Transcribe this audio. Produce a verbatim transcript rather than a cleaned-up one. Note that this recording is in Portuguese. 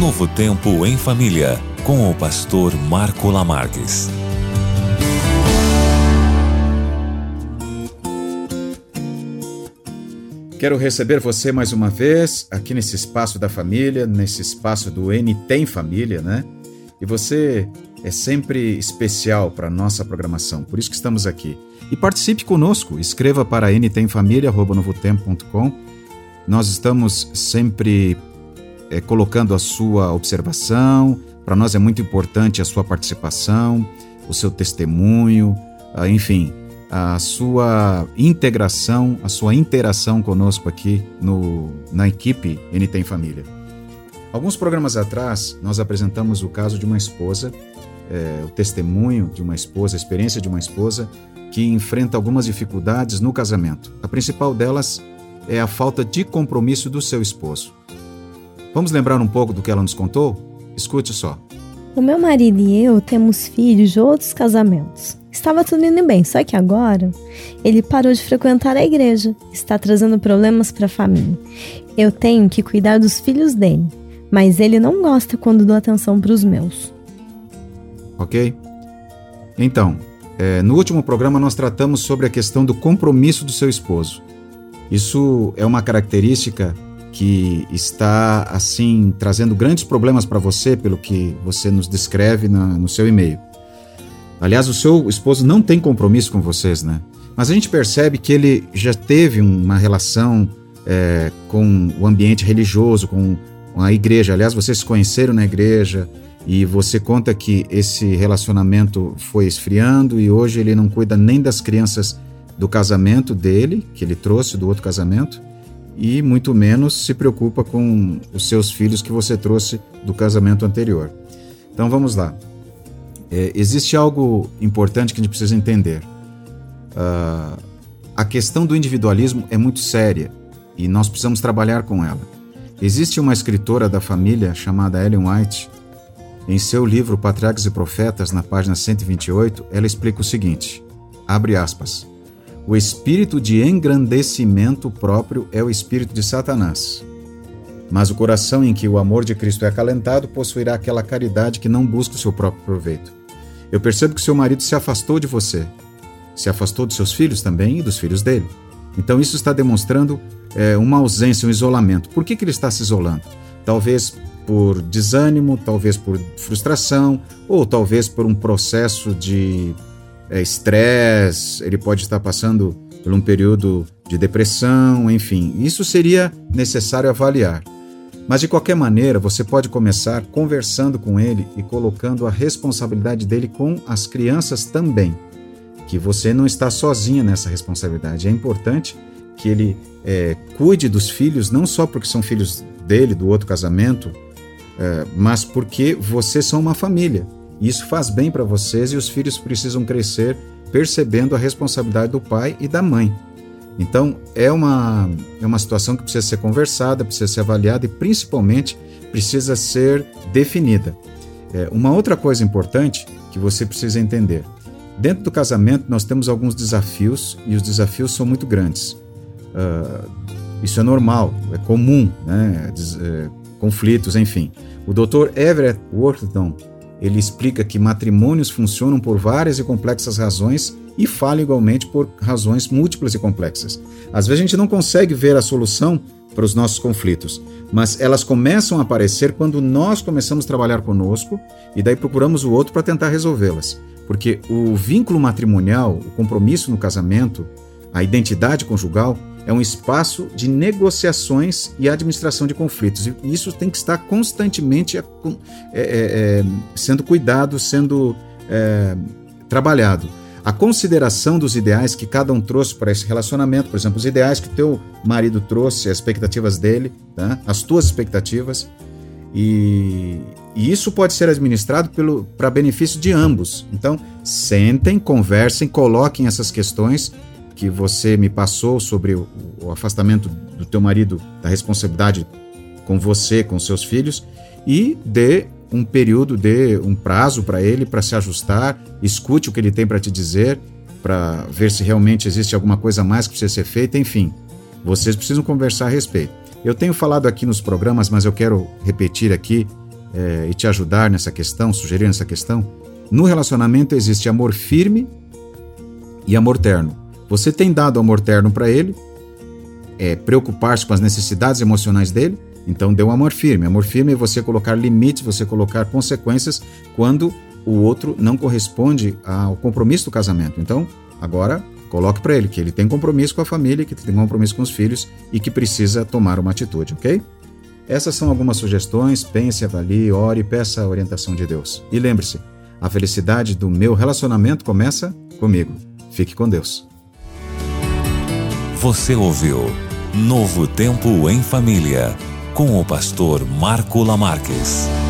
Novo Tempo em Família, com o pastor Marco Lamarques. Quero receber você mais uma vez aqui nesse espaço da família, nesse espaço do N T em Família, né? E você é sempre especial para a nossa programação, por isso que estamos aqui. E participe conosco, escreva para n t em família arroba novo tempo ponto com. Nós estamos sempre é, colocando a sua observação, para nós é muito importante a sua participação, o seu testemunho, enfim, a sua integração, a sua interação conosco aqui no, na equipe N T em Família. Alguns programas atrás, nós apresentamos o caso de uma esposa, é, o testemunho de uma esposa, a experiência de uma esposa que enfrenta algumas dificuldades no casamento. A principal delas é a falta de compromisso do seu esposo. Vamos lembrar um pouco do que ela nos contou? Escute só. O meu marido e eu temos filhos de outros casamentos. Estava tudo indo bem, só que agora ele parou de frequentar a igreja. Está trazendo problemas para a família. Eu tenho que cuidar dos filhos dele, mas ele não gosta quando dou atenção para os meus. Ok? Então, é, no último programa nós tratamos sobre a questão do compromisso do seu esposo. Isso é uma característica que está, assim, trazendo grandes problemas para você, pelo que você nos descreve na, no seu e-mail. Aliás, o seu esposo não tem compromisso com vocês, né? Mas a gente percebe que ele já teve uma relação é, com o ambiente religioso, com a igreja. Aliás, vocês se conheceram na igreja e você conta que esse relacionamento foi esfriando e hoje ele não cuida nem das crianças do casamento dele, que ele trouxe do outro casamento, e muito menos se preocupa com os seus filhos que você trouxe do casamento anterior. Então vamos lá. É, existe algo importante que a gente precisa entender. Uh, a questão do individualismo é muito séria e nós precisamos trabalhar com ela. Existe uma escritora da família chamada Ellen White. Em seu livro Patriarcas e Profetas, na página cento e vinte e oito, ela explica o seguinte, abre aspas, o espírito de engrandecimento próprio é o espírito de Satanás. Mas o coração em que o amor de Cristo é acalentado possuirá aquela caridade que não busca o seu próprio proveito. Eu percebo que seu marido se afastou de você. Se afastou dos seus filhos também e dos filhos dele. Então isso está demonstrando é, uma ausência, um isolamento. Por que que ele está se isolando? Talvez por desânimo, talvez por frustração, ou talvez por um processo de estresse, é, ele pode estar passando por um período de depressão, enfim. Isso seria necessário avaliar. Mas, de qualquer maneira, você pode começar conversando com ele e colocando a responsabilidade dele com as crianças também, que você não está sozinha nessa responsabilidade. É importante que ele é, cuide dos filhos, não só porque são filhos dele, do outro casamento, é, mas porque vocês são uma família. Isso faz bem para vocês e os filhos precisam crescer percebendo a responsabilidade do pai e da mãe. Então, é uma, é uma situação que precisa ser conversada, precisa ser avaliada e, principalmente, precisa ser definida. É, uma outra coisa importante que você precisa entender. Dentro do casamento, nós temos alguns desafios e os desafios são muito grandes. Uh, isso é normal, é comum, né? Des, é, conflitos, enfim. O doutor Everett Worthington, ele explica que matrimônios funcionam por várias e complexas razões e falham igualmente por razões múltiplas e complexas. Às vezes a gente não consegue ver a solução para os nossos conflitos, mas elas começam a aparecer quando nós começamos a trabalhar conosco e daí procuramos o outro para tentar resolvê-las. Porque o vínculo matrimonial, o compromisso no casamento, a identidade conjugal, é um espaço de negociações e administração de conflitos. E isso tem que estar constantemente é, é, é, sendo cuidado, sendo é, trabalhado. A consideração dos ideais que cada um trouxe para esse relacionamento, por exemplo, os ideais que teu marido trouxe, as expectativas dele, tá? As tuas expectativas, e, e isso pode ser administrado para benefício de ambos. Então, sentem, conversem, coloquem essas questões que você me passou sobre o, o afastamento do teu marido, da responsabilidade com você, com seus filhos, e dê um período, dê um prazo para ele para se ajustar, escute o que ele tem para te dizer, para ver se realmente existe alguma coisa a mais que precisa ser feita, enfim, vocês precisam conversar a respeito. Eu tenho falado aqui nos programas, mas eu quero repetir aqui é, e te ajudar nessa questão, sugerir nessa questão. No relacionamento existe amor firme e amor terno. Você tem dado amor terno para ele, é, preocupar-se com as necessidades emocionais dele, então dê um amor firme. Amor firme é você colocar limites, você colocar consequências quando o outro não corresponde ao compromisso do casamento. Então, agora, coloque para ele que ele tem compromisso com a família, que tem compromisso com os filhos e que precisa tomar uma atitude, ok? Essas são algumas sugestões, pense, avalie, ore, peça a orientação de Deus. E lembre-se, a felicidade do meu relacionamento começa comigo. Fique com Deus. Você ouviu Novo Tempo em Família, com o pastor Marco Lamarques.